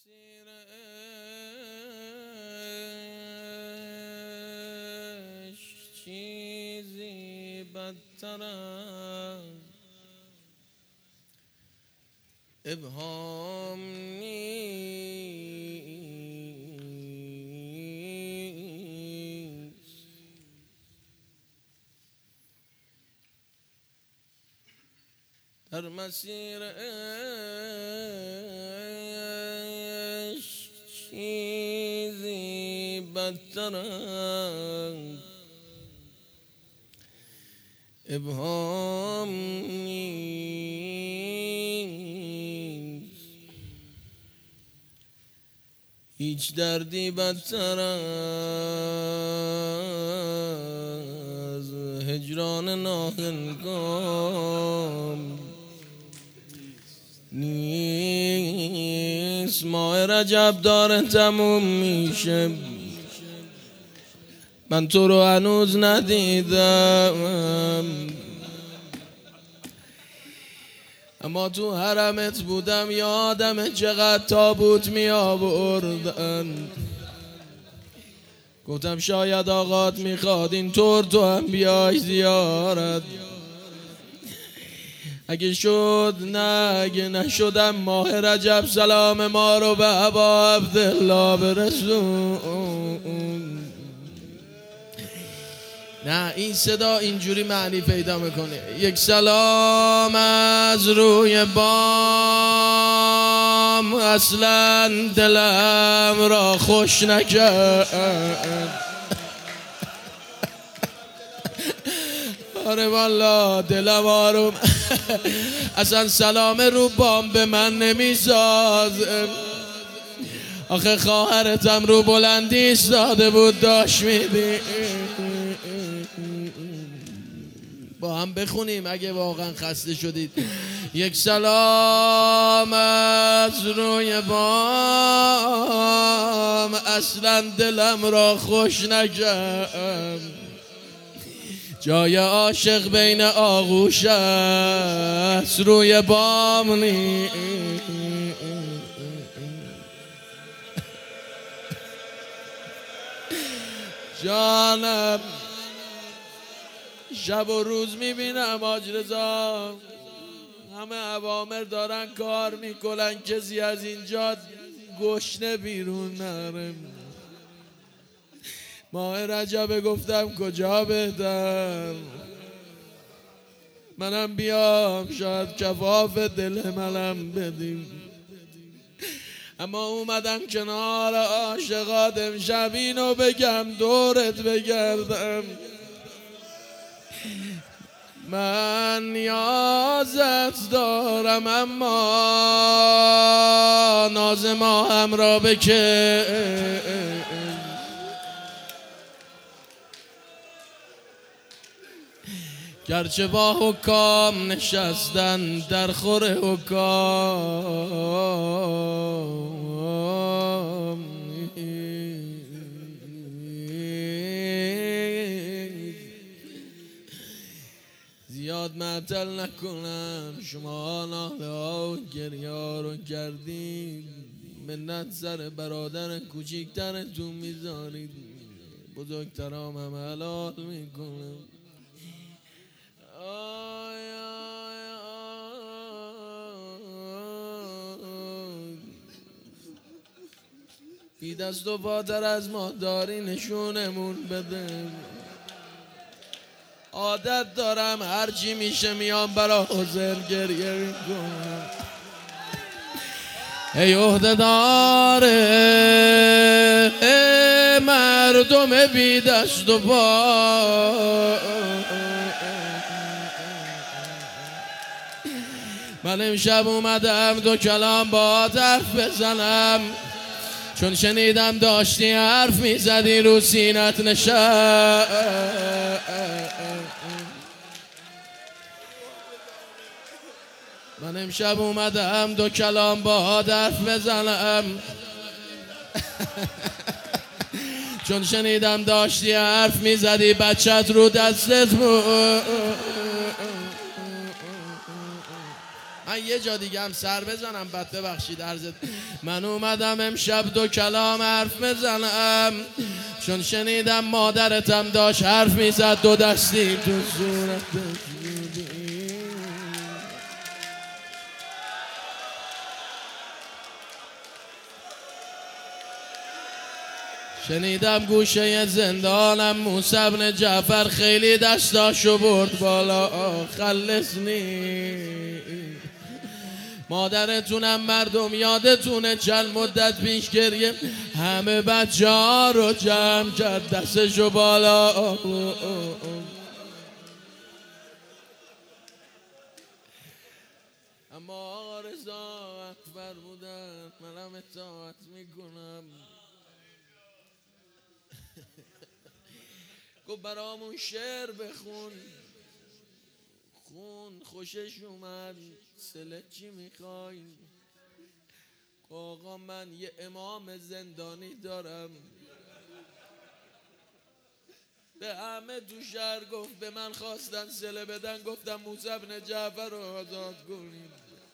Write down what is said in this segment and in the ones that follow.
مسیر عشق چیزی بدتر از ابهام نیست. در مسیر عشق چیزی بدتر از ابهام نیست. هیچ دردی بدتر از هجران ناهنگام نیست. ماه رجب داره تموم میشه، من تو رو هنوز ندیدم، اما تو حرمت بودم یادم چقدر تابوت می آوردن. گفتم شاید آقات میخواد اینطور تو هم بیای زیارت. اگه شد نه، اگه نشدم ماه رجب سلام ما رو به ابا عبدالله برسون. نه این صدا اینجوری معنی پیدا میکنه. یک سلام از روی بام اصلا دلم را خوش نکرد. آره والا دلم آروم اصلا سلام رو بام به من نمیسازه. آخه خواهرتم رو بلندی ایستاده بود داشت میدی. با هم بخونیم اگه واقعا خسته شدید. یک سلام از روی بام اصلا دلم را خوش نکرد. جای عاشق بین آغوش است، روی بام نیست. جانم شب و روز میبینم حاج رضا همه اوامر دارن کار میکنن، کسی از اینجا گشنه بیرون نره. ماه رجب گفتم کجا بهتر منم بیام شاید کفاف دل منم بدیم. اما اومدم کنار عاشقات امشب اینو بگم دورت بگردم. من نیازت دارم اما ناز ما هم را بکش. گرچه با حکام نشستن در خور حکام زیاد معطل نکنم. شما ناله ها و گریه ها رو کردید، منت سر برادر کوچیکترتون میذارید، بزرگترام هم حلال میکنم. بی دست و پاتر از ما داری نشونمون بده. عادت دارم هرچی میشه میام برا حضر گریه میکنم. ای عهده‌دار مردم بی دست و پا، من امشب اومدم دو کلام با حرف بزنم، چون شنیدم داشتی حرف میزدی رو سینت نشست. من امشب اومدم دو کلام با حرف بزنم، چون شنیدم داشتی حرف میزدی بچت رو دستت بود. من یه جا دیگه هم سر بزنم بعد ببخشید عرضت. من اومدم امشب 2 کلام حرف بزنم، چون شنیدم مادرتم داشت حرف میزد 2 دستی تو صورتش. شنیدم گوشه زندانم موسی بن جعفر خیلی دستاشو برد بالا، خلصنی. مادرتونم مردم یادتونه چند مدت پیش گریه همه بچه ها رو جمع کرد دستشو بالا. اما آقا رضا اکبر بودن، منم اطاعت میکنم. گفت برامون شعر بخون. خون خوشش اومد. سله چی میخوای؟ آقا من یه امام زندانی دارم، به همه تو شهر گفت به من خواستن سله بدن، گفتم موسی بن جعفر رو آزاد کنید.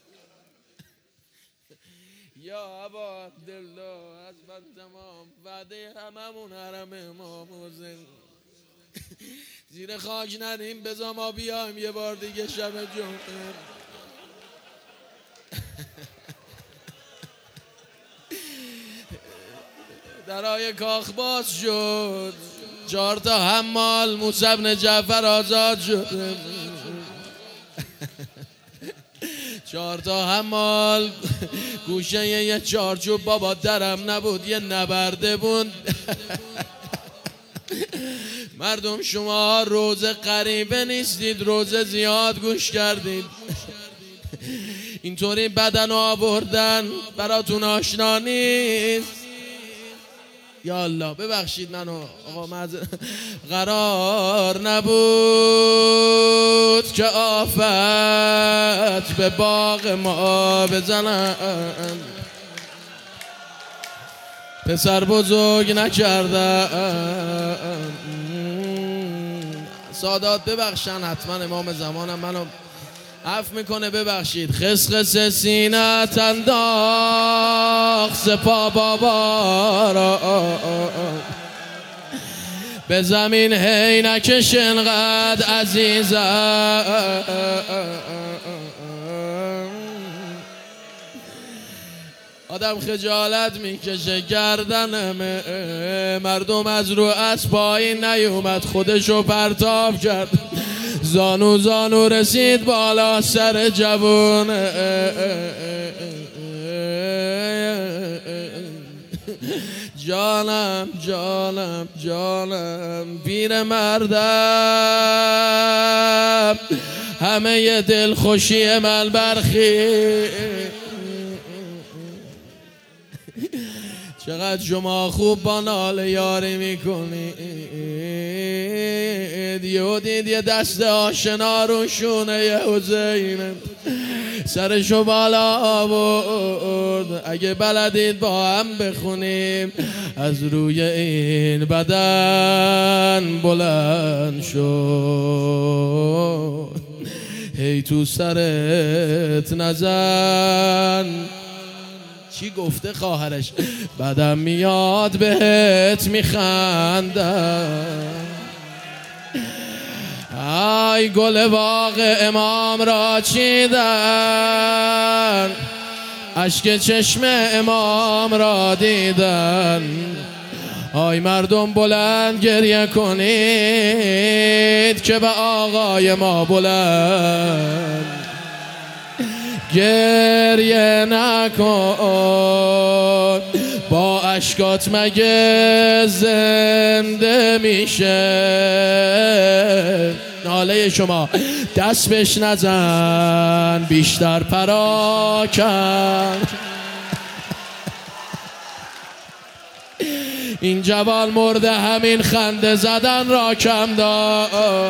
یا ابا عبدالله از من تمام وعده هممون حرم امام حسین. زیر خاک ندیم بذار ما بیایم یه بار دیگه شب جمعه. درای کاخ باز شد، 4 تا حمال موسی بن جعفر آزاد شد. 4 تا حمال گوشه یه چارچوب، بابا درم نبود یه نبرده بود. مردم شما روزه غریبه نیستید، روزه زیاد گوش کردید. اینطوری بدن آوردن براتون آشنا نیست. یا الله ببخشید منو آقا قرار نبود که آفت به باغ ما بزنن، پسر بزرگ نکردن. سادات ببخشن حتما امام زمانم منو عفو میکنه ببخشید. خسخس سینت انداخت سپا بابا را، به زمین هی نکش انقدر عزیزم. آدم خجالت میکشه گردنمه. مردم از رو از پایین نیومد خودشو پرتاب کرد، زانو زانو رسید بالا سر جوون. جانم جانم جانم پیر مردم، همه ی دل خوشی من برخی. چقدر شما خوب با ناله یاری میکنید. یه دید یه دست آشنا رو شونه یه حسین سرشو بالا آورد. اگه بلدید با هم بخونیم از روی این بدن بلند شد، هی تو سرت نزن. چی گفته خواهرش؟ بدم میاد بهت میخندم. ای گل باغ امام را چیدن، اشک چشم امام را دیدن. آی مردم بلند گریه کنید که به آقای ما بلند گریه نکن. با اشکات مگه زنده میشه؟ ناله شما دست بهش نزن بیشتر پراکن. این جوان مرده همین خنده زدن را کم داد.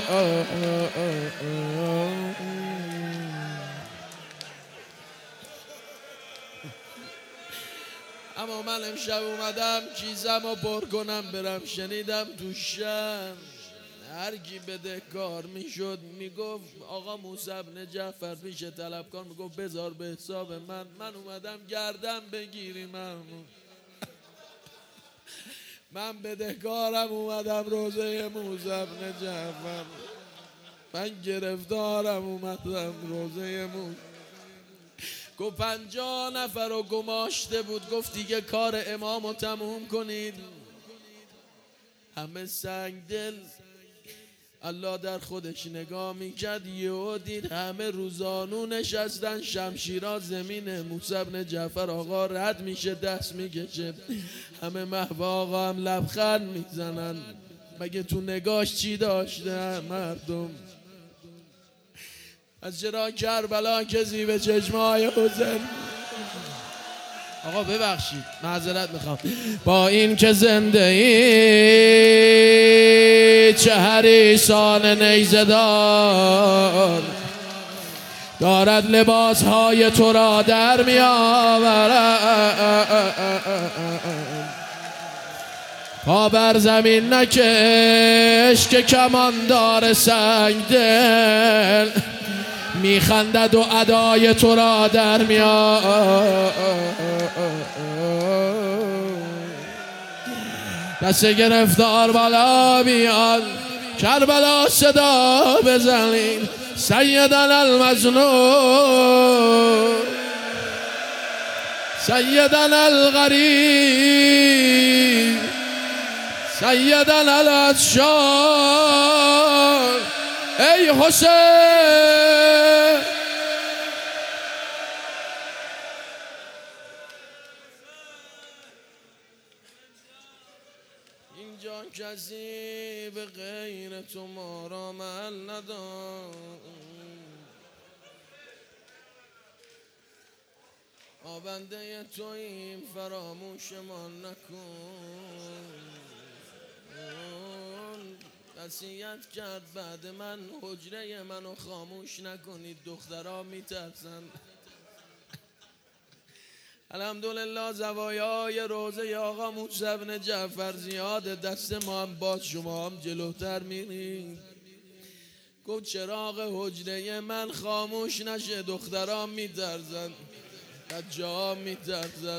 اما من امشب اومدم چیزم رو پر کنم برم. شنیدم تو شهر هر کی بدهکار میشد میگفت آقا موسی بن جعفر پیش طلبکار میگفت بذار به حساب من اومدم گردن بگیری من بدهکارم اومدم روزه موسی بن جعفر، من گرفتارم اومدم روزه موسی. گفت 50 نفر رو گماشته بود، گفت دیگه کار امام رو تموم کنید. همه سنگ دل. الله در خودش نگاه میکرد، یهو دید همه روزانو نشستن، شمشیرا زمین موسی بن جعفر آقا رد میشه، دست میکشه، همه محو آقا هم لبخند میزنن. مگه تو نگاش چی داشته مردم؟ از چرا کربلا کسی به چشمای حسین. آقا ببخشید معذرت میخوام. با این که زنده ای چه حریصان نیزه دار، دارد لباس های تو را در می آورد. پا بر زمین نکش که کماندار سنگ دل، میخندد و ادای تو را در میاد. دست گرفتار بالا بیاد، کربلا صدا بزنین، سیدنا المظلوم، سیدنا الغریب، سیدنا العطشان، ای حسین. اینجا کسی به غیر تو ما را محل ندار، آبنده توییم فراموشمان نکن. نصیحت کرد بعد من حجره منو خاموش نکنید، دخترها میترسن. الحمدلله زوایای روزه آقا موسی بن جعفر زیاده، دست ما هم باز، شما هم جلوتر میرید. گفت چراغ حجره من خاموش نشه، دخترها میترسن، بچه ها میترسن.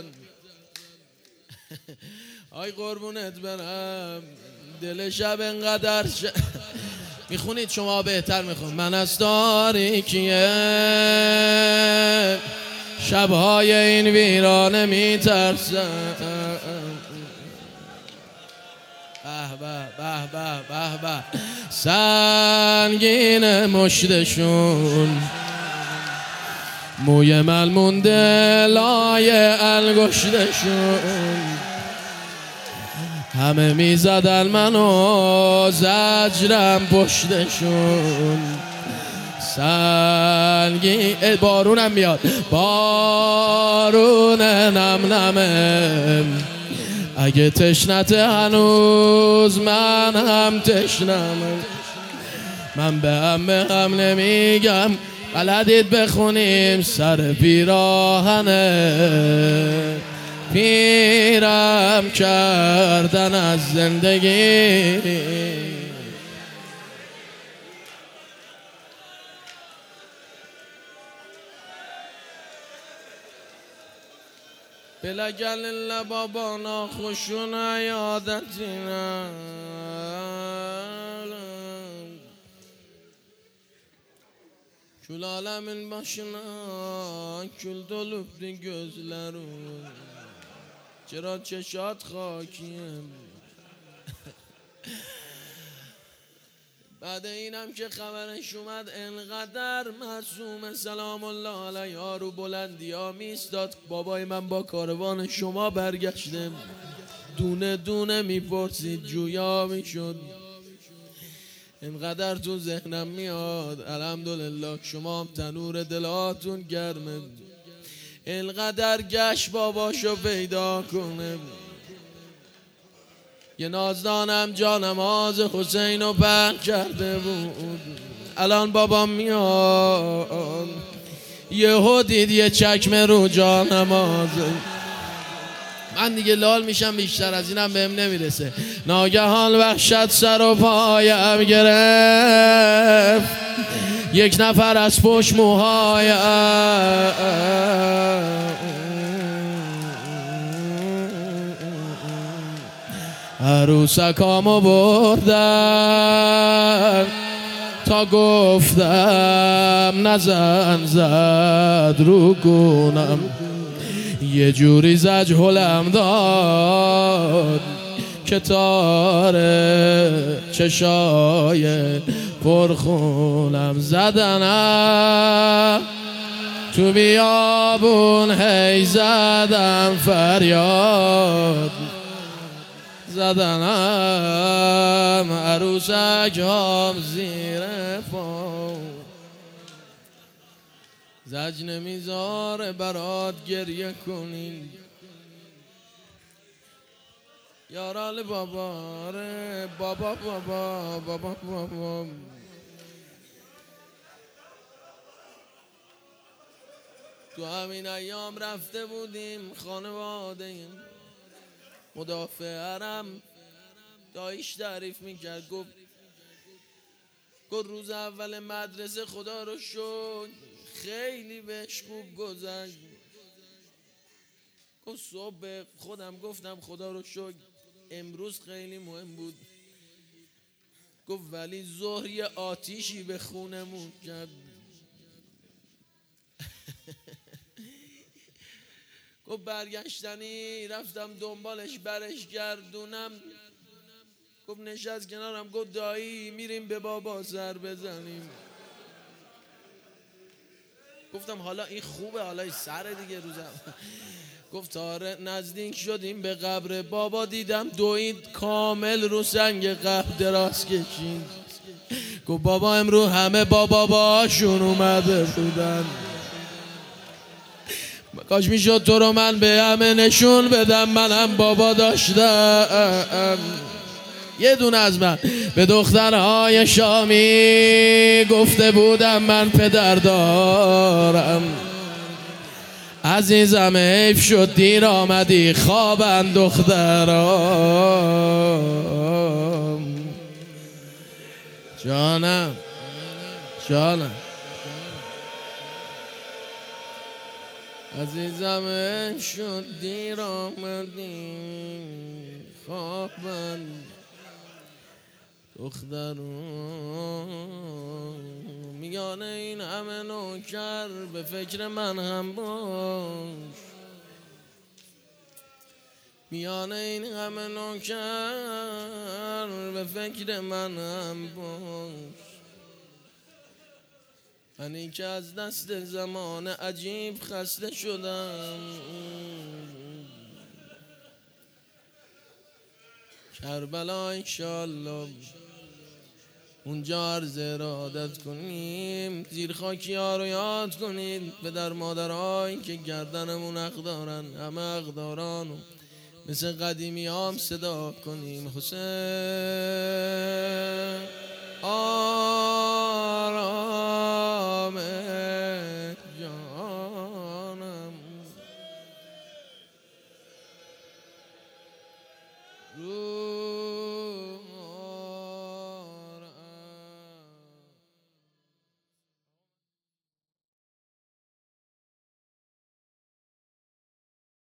آی قربونت برم، دل شب انقدر میخونید شما بهتر میخون. من از تاریکیه شبهای این ویرانه میترسم. به به به به به به، سنگین مشتشون، موی ملمونده لای انگشتشون، همه میزدن منو زجرم پشتشون. سنگین بارونم میاد، بارون نم نمه، اگه تشنت هنوز من هم تشنم. من به هم نمیگم، بلدید بخونیم سر پیراهنه، پیرم کردن از زندگی. بلگل لبا با ناخوشون عیادتینا، kül alemin başına kül dolupdu gözlerim, چرا چشات خاکیم. بعد اینم که خبرش اومد انقدر معصوم سلام الله علیها رو بلندی ها میستاد. بابای من با کاروان شما برگشتم، دونه دونه میپرسید، جویا میشد. اینقدر تو ذهنم میاد الحمدلله شما هم تنور دلاتون گرمه، اینقدر گشت باباشو پیدا کنه. یه نازدانم جانماز حسینو پهن کرده بود، الان بابام میاد یهو دید یه چکمه رو جانماز، من دیگه لال میشم، بیشتر از اینم بهم نمیرسه. ناگهان وحشت سر و پایم گرفت، یک نفر از پشت موهایم، عروسکامو بردن تا گفتم نزن، زد رو گونم، یه جوری زجهلم داد که تاره چشای پرخونم، زدنم تو بیابون، هی زدم فریاد، زدنم عروسکام زیر پا، زج نمیذاره برات گریه کنی، یارال بابا ره بابا بابا بابا بابا. تو همین ایام رفته بودیم خانواده مدافع حرم، داییش تعریف میکرد، گفت روز اول مدرسه خدا رو شکر خیلی بهش خوب گذشت. گفت صبح خودم گفتم خدا رو شکر امروز خیلی مهم بود. گفت ولی ظهر یه آتیشی به خونمون کرد. گفت برگشتنی رفتم دنبالش برش گردونم، گفت نشست کنارم، گفت دایی میریم به بابا سر بزنیم. گفتم حالا این خوبه، حالا این سر دیگه روزم. گفت تا نزدیک شدیم به قبر بابا دیدم دوید کامل رو سنگ قبر دراز کشید. گفت بابا امرو همه باشون اومده بودن، کاش میشد تو رو من به همه نشون بدم منم بابا داشتم. یه دونه از من به دخترهای شامی گفته بودم من پدر دارم، عزیزم حیف شد دیر آمدی خوابن دخترام. جانم عزیزم حیف شد دیر آمدی خوابن دخترام. میانه این همه نوکر به فکر من هم باش، میانه این همه نوکر به فکر من هم باش. منی که از دست زمان عجیب خسته شدم، کربلا انشالله اونجا عرض ارادت کنیم، زیر خاکی ها رو یاد کنید، پدر مادرهایی که گردنمون حق دارن، همه حق دارن، مثل قدیمی هم صدا کنیم حسین